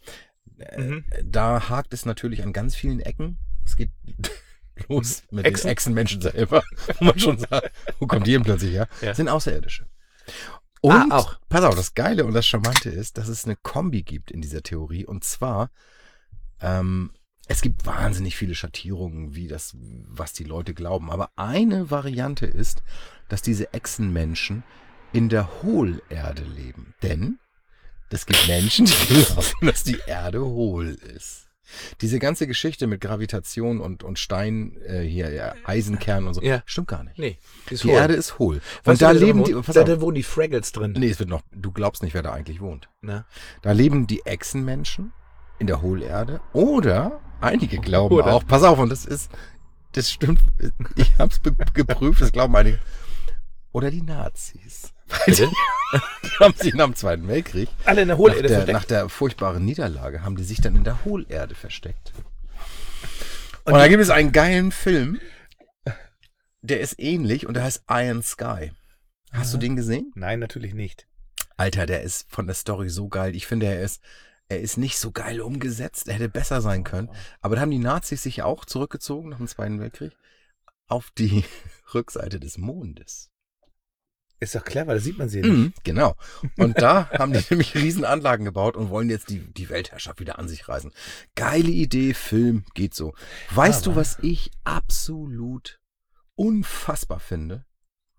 Da hakt es natürlich an ganz vielen Ecken. Es geht los mit den Echsenmenschen selber, wo man schon sagt, wo kommt die denn plötzlich her? Ja. Sind Außerirdische. Und, auch. pass auf, das Geile und das Charmante ist, dass es eine Kombi gibt in dieser Theorie. Und zwar, es gibt wahnsinnig viele Schattierungen, was die Leute glauben. Aber eine Variante ist, dass diese Echsenmenschen in der Hohlerde leben. Denn es gibt Menschen, die glauben, dass die Erde hohl ist. Diese ganze Geschichte mit Gravitation und Stein, Eisenkern und so, stimmt gar nicht. Nee, die Erde ist hohl. Und da leben die, da wohnen die Fraggles drin. Nee, es wird noch, du glaubst nicht, wer da eigentlich wohnt. Na? Da leben die Echsenmenschen in der Hohlerde oder einige glauben auch, pass auf, und das stimmt, ich hab's geprüft, das glauben einige, oder die Nazis. Weil die haben sich nach dem Zweiten Weltkrieg, alle in der Hohlerde versteckt. nach der furchtbaren Niederlage, haben die sich dann in der Hohlerde versteckt. Und da gibt es einen geilen Film, der ist ähnlich und der heißt Iron Sky. Hast du den gesehen? Nein, natürlich nicht. Alter, der ist von der Story so geil. Ich finde, er ist nicht so geil umgesetzt. Er hätte besser sein können. Aber da haben die Nazis sich auch zurückgezogen nach dem Zweiten Weltkrieg auf die Rückseite des Mondes. Ist doch clever, da sieht man sie nicht. Genau. Und da haben die nämlich Riesenanlagen gebaut und wollen jetzt die Weltherrschaft wieder an sich reißen. Geile Idee, Film, geht so. Weißt du, was ich absolut unfassbar finde?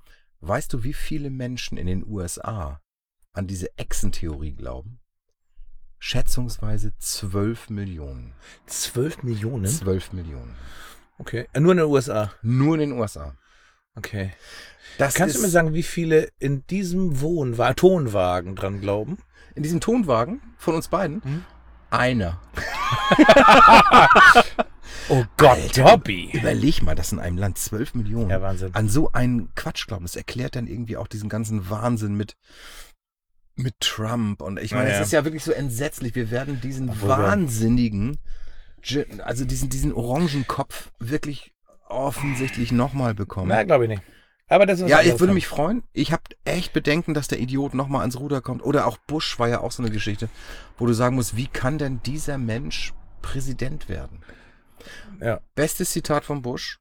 Weißt du, wie viele Menschen in den USA an diese Echsentheorie glauben? Schätzungsweise 12 Millionen. 12 Millionen? 12 Millionen. Okay. Nur in den USA? Nur in den USA. Okay. Das Kannst du mir sagen, wie viele in diesem Tonwagen dran glauben? In diesem Tonwagen von uns beiden? Einer. Oh Gott, Alter, Dobby. Überleg mal, dass in einem Land 12 Millionen Ja, Wahnsinn. an so einen Quatsch glauben. Das erklärt dann irgendwie auch diesen ganzen Wahnsinn mit Trump. Und ich meine, Ja. es ist ja wirklich so entsetzlich. Wir werden diesen Obwohl wahnsinnigen, also diesen Orangenkopf wirklich offensichtlich nochmal bekommen. Na, glaube ich nicht. Aber das ist was Ja, ich anderes würde dann. mich freuen. Ich habe echt Bedenken, dass der Idiot nochmal ans Ruder kommt. Oder auch Bush war ja auch so eine Geschichte, wo du sagen musst, wie kann denn dieser Mensch Präsident werden? Ja. Bestes Zitat von Bush.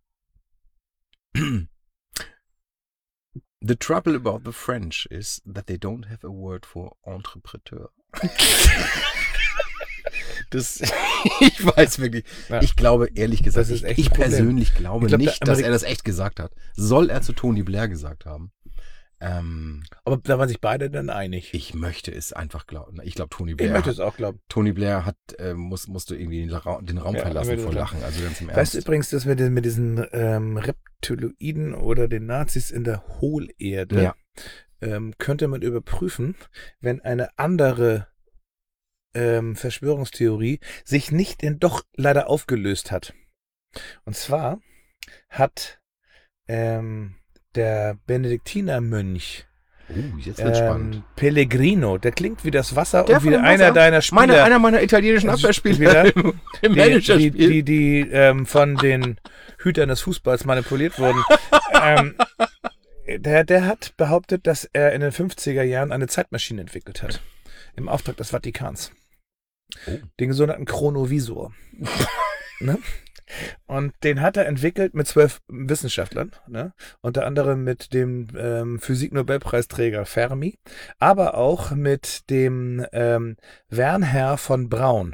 The trouble about the French is that they don't have a word for entrepreneur. Das, ich weiß wirklich. Ja. Ich glaube, ehrlich gesagt, Das ist echt ich ein Problem. persönlich glaube Ich glaub, nicht, dass er das echt gesagt hat. Soll er zu Tony Blair gesagt haben? Aber da waren sich beide dann einig. Ich möchte es einfach glauben. Ich glaube, Tony Ich Blair. möchte es auch glauben. Tony Blair musste irgendwie den Raum Ja, verlassen aber vor das- Lachen. Also ganz im Weißt Ernst. du übrigens, dass wir mit diesen Reptiloiden oder den Nazis in der Hohlerde könnte man überprüfen, wenn eine andere Verschwörungstheorie sich nicht doch leider aufgelöst hat. Und zwar hat der Benediktinermönch Jetzt wird's spannend. Pellegrino, der klingt wie das Wasser Der und von wie dem einer Wasser? deiner Spieler. Einer meiner italienischen Abwehrspieler Spieler, im Managerspiel. die von den Hütern des Fußballs manipuliert wurden. Der hat behauptet, dass er in den 50er Jahren eine Zeitmaschine entwickelt hat. Im Auftrag des Vatikans. Oh. Den sogenannten Chronovisor. Ne? Und den hat er entwickelt mit 12 Wissenschaftlern, ne? Unter anderem mit dem Physik-Nobelpreisträger Fermi, aber auch mit dem Wernher von Braun.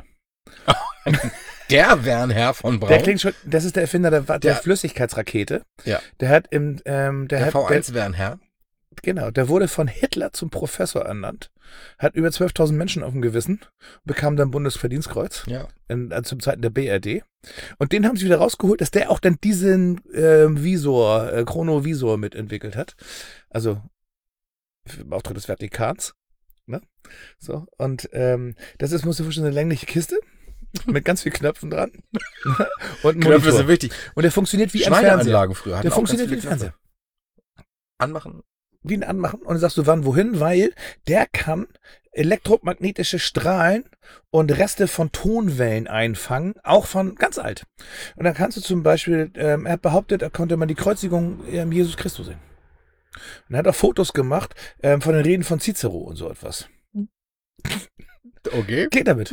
Der Wernher von Braun. Der klingt schon, das ist der Erfinder der Flüssigkeitsrakete. Ja. Der hat der V1 Wernher. Genau, der wurde von Hitler zum Professor ernannt, hat über 12.000 Menschen auf dem Gewissen, bekam dann Bundesverdienstkreuz Ja. zum Zeiten der BRD. Und den haben sie wieder rausgeholt, dass der auch dann diesen Chronovisor mitentwickelt hat. Also im Auftrag des Vatikans. Ne? So, und das ist, musst du vorstellen, eine längliche Kiste mit ganz vielen Knöpfen dran. Und ein Knöpfe Monitor. sind wichtig. Und der funktioniert wie ein Fernseher. Schneideanlagen früher. hatten Der auch funktioniert wie ganz ein viele Fernseher. Knöpfe. Anmachen. Wie ein Anmachen und dann sagst du wann, wohin, weil der kann elektromagnetische Strahlen und Reste von Tonwellen einfangen, auch von ganz alt. Und dann kannst du zum Beispiel, er hat behauptet, da konnte man die Kreuzigung Jesus Christus sehen. Und er hat auch Fotos gemacht von den Reden von Cicero und so etwas. Okay. Geht damit.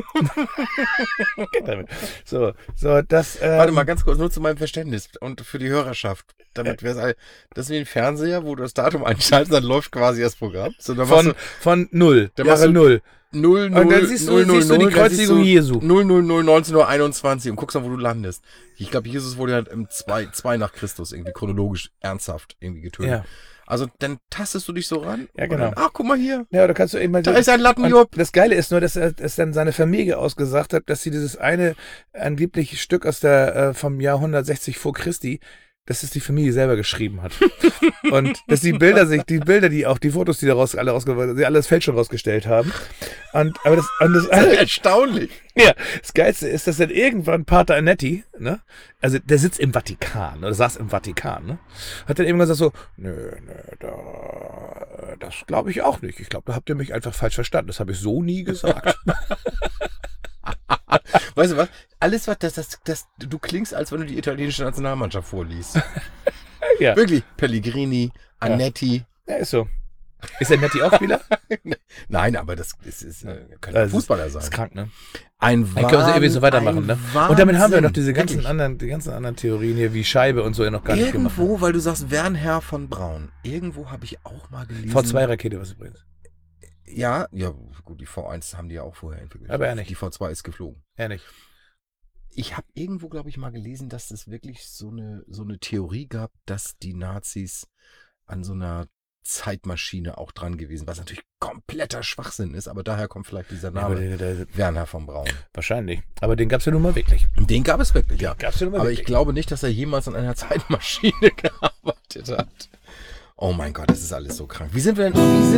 Geht damit. So, das. Warte mal ganz kurz, nur zu meinem Verständnis und für die Hörerschaft. Damit wir es alle. Das ist wie ein Fernseher, wo du das Datum einschaltest, dann läuft quasi das Programm. So, dann Von 0, Da machst Jahre du 0. 0, 0, Und dann siehst du die Kreuzigung Jesu. 0, 0, 0, 1921 und guckst dann, wo du landest. Ich glaube, Jesus wurde ja im 2 nach Christus irgendwie chronologisch ernsthaft irgendwie getötet. Ja. Also dann tastest du dich so ran. Ja, und genau. Dann, ach, guck mal hier. Ja, da kannst du eben mal. Da ist ein Lattenjob. Und das Geile ist nur, dass er es dann seine Familie ausgesagt hat, dass sie dieses eine angebliche Stück aus der vom Jahr 160 vor Christi, dass es die Familie selber geschrieben hat. Und dass die Fotos, die daraus alle rausgestellt, sie alle das Feld schon rausgestellt haben. Aber das Das ist erstaunlich. ja, das Geilste ist, dass dann irgendwann Pater Annetti, ne, also der sitzt im Vatikan, oder saß im Vatikan, ne, hat dann irgendwann gesagt so, nö, das glaube ich auch nicht. Ich glaube, da habt ihr mich einfach falsch verstanden. Das habe ich so nie gesagt. Weißt du was? Alles, was du klingst, als wenn du die italienische Nationalmannschaft vorliest. Ja. Wirklich. Pellegrini, Annetti. Ja, ist so. Ist der Netti auch Spieler? Nein, aber das kann ein Fußballer sein. Das ist krank, ne? Dann Dann können wir ewig so weitermachen, ne? Und damit haben wir noch die ganzen anderen Theorien hier, wie Scheibe und so, ja noch gar nicht gemacht. Irgendwo, weil du sagst, Wernher von Braun. Irgendwo habe ich auch mal gelesen. V2-Rakete, was übrigens. Ja, gut, die V1 haben die ja auch vorher entwickelt. Aber er nicht. Die V2 ist geflogen. Ja, nicht. Ich habe irgendwo, glaube ich, mal gelesen, dass es wirklich so eine Theorie gab, dass die Nazis an so einer Zeitmaschine auch dran gewesen, was natürlich kompletter Schwachsinn ist, aber daher kommt vielleicht dieser Ja, aber Name. Wernher von Braun. wahrscheinlich. Aber den gab es ja nun mal wirklich. Den gab es wirklich, ja. Gab's ja nun mal Aber wirklich. ich glaube nicht, dass er jemals an einer Zeitmaschine gearbeitet hat. Oh mein Gott, das ist alles so krank. Wie sind wir?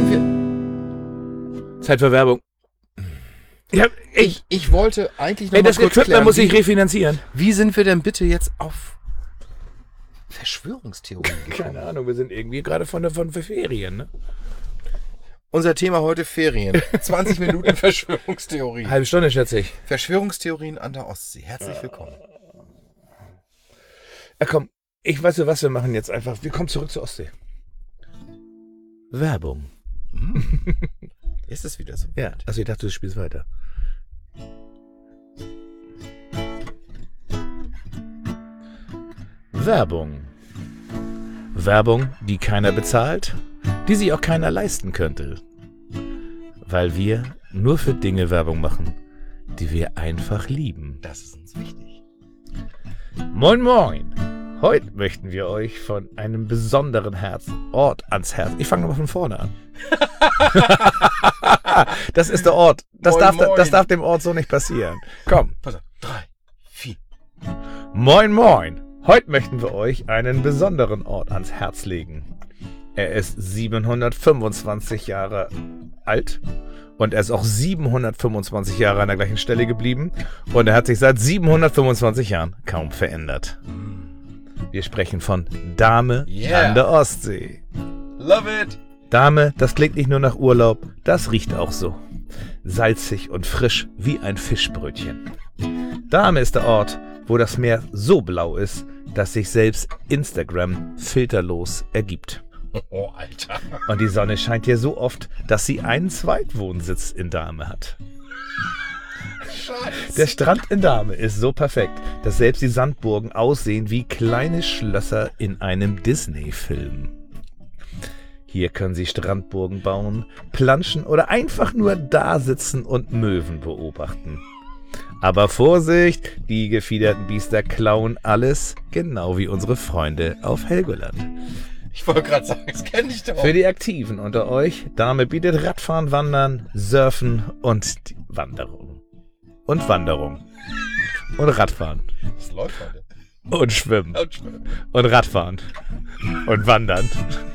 Zeit für Werbung. Ja, Ich wollte eigentlich noch ey, mal das kurz Equipment klären, muss ich refinanzieren. wie sind wir denn bitte jetzt auf Verschwörungstheorien gekommen? Keine Ahnung, wir sind irgendwie gerade von Ferien, ne? Unser Thema heute Ferien. 20 Minuten Verschwörungstheorien. Halbe Stunde, schätze ich. Verschwörungstheorien an der Ostsee. Herzlich willkommen. Ja, komm, ich weiß ja, was wir machen jetzt einfach. Wir kommen zurück zur Ostsee. Werbung. Ist es wieder so? Ja, also ich dachte, du spielst weiter. Werbung. Werbung, die keiner bezahlt, die sich auch keiner leisten könnte. Weil wir nur für Dinge Werbung machen, die wir einfach lieben. Das ist uns wichtig. Moin moin! Heute möchten wir euch von einem besonderen Ort ans Herz. Ich fange nochmal von vorne an. Das ist der Ort. Das darf dem Ort so nicht passieren. Komm. Pass auf. 3, 4. Moin moin! Heute möchten wir euch einen besonderen Ort ans Herz legen. Er ist 725 Jahre alt und er ist auch 725 Jahre an der gleichen Stelle geblieben und er hat sich seit 725 Jahren kaum verändert. Wir sprechen von Dahme an der Ostsee. Love it! Dahme, das klingt nicht nur nach Urlaub, das riecht auch so. Salzig und frisch wie ein Fischbrötchen. Dahme ist der Ort, wo das Meer so blau ist, dass sich selbst Instagram filterlos ergibt. Oh, Alter. Und die Sonne scheint hier so oft, dass sie einen Zweitwohnsitz in Dahme hat. Scheiße. Der Strand in Dahme ist so perfekt, dass selbst die Sandburgen aussehen wie kleine Schlösser in einem Disney-Film. Hier können Sie Strandburgen bauen, planschen oder einfach nur da sitzen und Möwen beobachten. Aber Vorsicht, die gefiederten Biester klauen alles, genau wie unsere Freunde auf Helgoland. Ich wollte gerade sagen, das kenne ich doch. Für die Aktiven unter euch, Dahme bietet Radfahren, Wandern, Surfen und die Wanderung. Und Wanderung. Und Radfahren. Das läuft heute. Und Schwimmen. Und Radfahren. Und Wandern.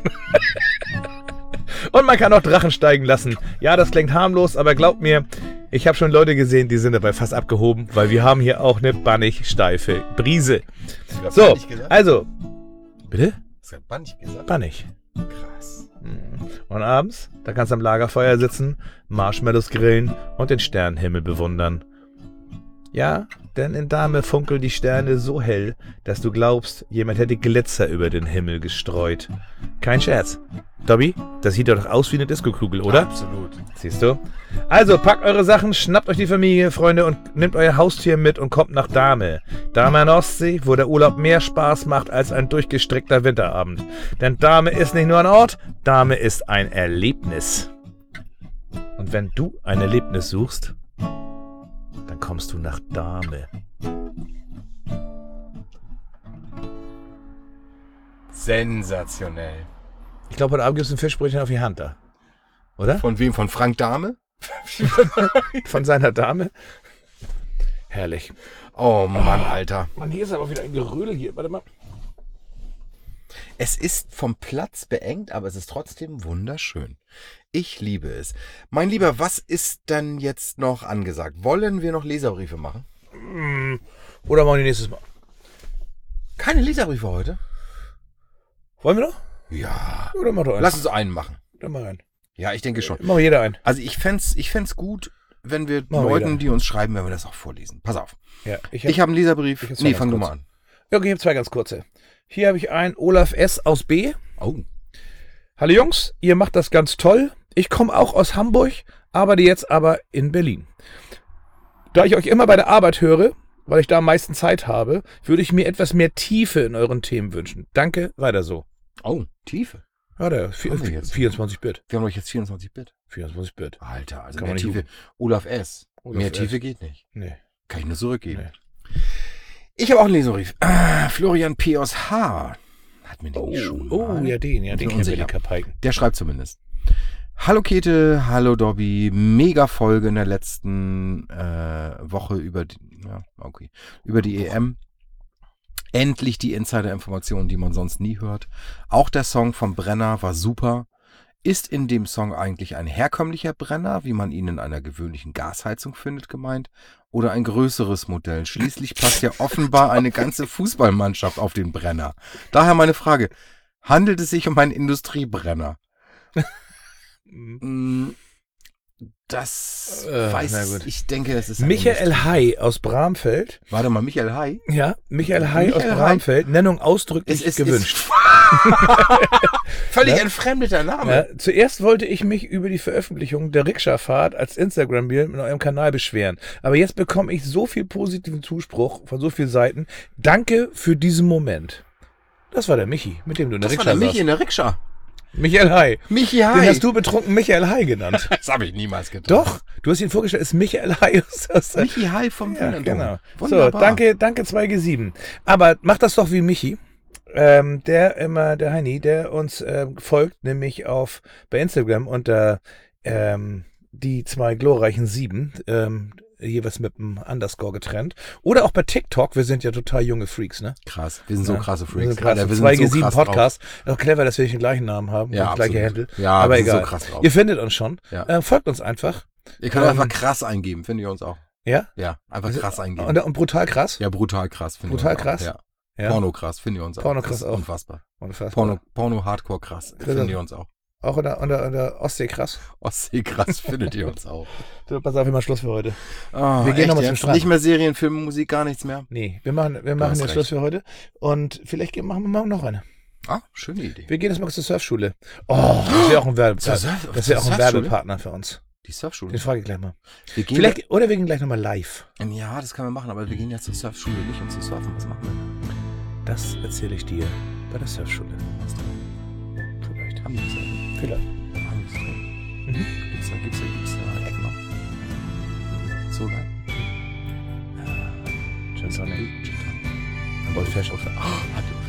Und man kann auch Drachen steigen lassen. Ja, das klingt harmlos, aber glaubt mir, ich habe schon Leute gesehen, die sind dabei fast abgehoben, weil wir haben hier auch eine bannig steife Brise. So, also. Bitte? Hast du bannig gesagt? Bannig. Krass. Und abends, da kannst du am Lagerfeuer sitzen, Marshmallows grillen und den Sternenhimmel bewundern. Ja, denn in Dahme funkeln die Sterne so hell, dass du glaubst, jemand hätte Glitzer über den Himmel gestreut. Kein Scherz. Dobby, das sieht doch aus wie eine Diskokugel, oder? Absolut. Siehst du? Also, packt eure Sachen, schnappt euch die Familie, Freunde und nehmt euer Haustier mit und kommt nach Dahme. Dahme an der Ostsee, wo der Urlaub mehr Spaß macht als ein durchgestreckter Winterabend. Denn Dahme ist nicht nur ein Ort, Dahme ist ein Erlebnis. Und wenn du ein Erlebnis suchst, dann kommst du nach Dahme. Sensationell. Ich glaube, heute Abend gibt es ein Fischbrötchen auf die Hand da. Oder? Von wem? Von Frank Dahme? Von seiner Dame. Herrlich. Oh Mann, Alter. Mann, hier ist aber wieder ein Gerödel hier. Warte mal. Es ist vom Platz beengt, aber es ist trotzdem wunderschön. Ich liebe es. Mein Lieber, was ist denn jetzt noch angesagt? Wollen wir noch Leserbriefe machen? Oder machen wir nächstes Mal? Keine Leserbriefe heute? Wollen wir noch? Ja. Oder mach doch einen. Lass uns einen machen. Dann mach einen. Ja, ich denke schon. Machen wir jeder einen. Also ich fänd's gut, wenn wir Machen wir Leuten, jeder. die uns schreiben, wenn wir das auch vorlesen. Pass auf. Ja, Ich habe einen Leserbrief. ich hab's Nee, ganz fang du kurz. mal an. Ja, okay, ich habe zwei ganz kurze. Hier habe ich einen Olaf S. aus B. Oh. Hallo Jungs, ihr macht das ganz toll. Ich komme auch aus Hamburg, arbeite jetzt aber in Berlin. Da ich euch immer bei der Arbeit höre, weil ich da am meisten Zeit habe, würde ich mir etwas mehr Tiefe in euren Themen wünschen. Danke, weiter so. Oh, Tiefe. Ja, der Haben wir jetzt? 24-Bit. Wir haben doch jetzt 24-Bit. 24-Bit. Alter, also Kann mehr man nicht Tiefe. Olaf S. Olaf Mehr S. Tiefe geht nicht. Nee. Kann ich nur zurückgeben. Nee. Ich habe auch einen Leserbrief. Florian P. aus H. Hat mir den nicht schon mal? Oh, ja, den Bin kennen wir, unsicher. den Kapaiken. Der schreibt zumindest. Hallo Käthe, hallo Dobby. Mega Folge in der letzten Woche über die EM. Endlich die Insider-Informationen, die man sonst nie hört. Auch der Song vom Brenner war super. Ist in dem Song eigentlich ein herkömmlicher Brenner, wie man ihn in einer gewöhnlichen Gasheizung findet, gemeint? Oder ein größeres Modell? Schließlich passt ja offenbar eine ganze Fußballmannschaft auf den Brenner. Daher meine Frage, handelt es sich um einen Industriebrenner? Das weiß ich, denke, es ist ein Michael Hay aus Bramfeld. Warte mal, Michael Hay? Ja, Michael Hay aus Bramfeld. Nennung ausdrücklich gewünscht. Völlig entfremdeter Name. Ja, zuerst wollte ich mich über die Veröffentlichung der Rikscha-Fahrt als Instagram-Bild mit eurem Kanal beschweren. Aber jetzt bekomme ich so viel positiven Zuspruch von so vielen Seiten. Danke für diesen Moment. Das war der Michi, mit dem du in der Rikscha Das war der Michi in der Rikscha. Michael Hay. Michi Hay. Den hast du betrunken Michael Hay genannt. Das habe ich niemals getan. Doch, du hast ihn vorgestellt, ist Michael Hay. Michi Hay vom ja, genau. Wunderbar. So, danke 2G7. Aber mach das doch wie Michi. Der Heini, der uns folgt, nämlich bei Instagram unter die 2 glorreichen 7, jeweils mit einem Underscore getrennt. Oder auch bei TikTok, wir sind ja total junge Freaks, ne? Krass, wir sind so krasse Freaks. Wir sind 2G7 Podcast. Auch clever, dass wir nicht den gleichen Namen haben, ja, das gleiche Handle. Ja, aber wir egal. sind so krass drauf. Ihr findet uns schon. Ja. Folgt uns einfach. Ihr könnt einfach krass eingeben, findet ihr uns auch. Ja? Ja, einfach krass eingeben. Und brutal krass? Ja, brutal krass. Brutal krass? Ja. Ja. Porno krass, findet ihr uns auch. Porno krass auch. Unfassbar. Porno Hardcore krass, findet ihr uns auch. Auch unter Ostsee krass. Ostsee krass findet ihr uns auch. So, pass auf, wir machen Schluss für heute. Oh, wir gehen nochmal zum Strand. Nicht mehr Serien, Film, Musik, gar nichts mehr? Nee, wir machen jetzt Schluss für heute. Und vielleicht machen wir morgen noch eine. Ah, schöne Idee. Wir gehen jetzt mal zur Surfschule. Oh, das wäre auch ein Werbepartner für uns. Die Surfschule? Den frage ich gleich mal. Oder wir gehen gleich nochmal live. Ja, das können wir machen, aber wir gehen ja zur Surfschule nicht, um zu surfen. Was machen wir? Das erzähle ich dir bei der Surfschule. Vielleicht haben wir es ja. Vielleicht. Haben wir es drin? Gibt's da Ecken noch? So geil. Gin Tonic. Old Fashioned. Oh,